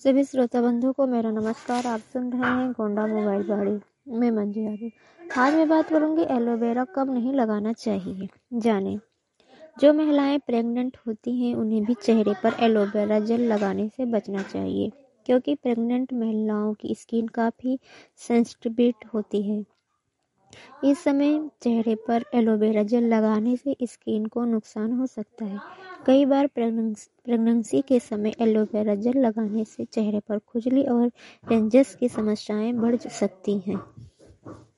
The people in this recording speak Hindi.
सभी श्रोता बंधु को मेरा नमस्कार। आप सुन रहे हैं गोंडा मोबाइल बाड़ी। मैं मंजू यादव। आज मैं बात करूंगी एलोवेरा कब नहीं लगाना चाहिए। जाने, जो महिलाएं प्रेग्नेंट होती हैं उन्हें भी चेहरे पर एलोवेरा जेल लगाने से बचना चाहिए, क्योंकि प्रेग्नेंट महिलाओं की स्किन काफ़ी सेंसिटिव होती है। इस समय चेहरे पर एलोवेरा जेल लगाने से स्किन को नुकसान हो सकता है। कई बार प्रेगनेंसी के समय एलोवेरा जेल लगाने से चेहरे पर खुजली और रेंजेस की समस्याएं बढ़ सकती हैं।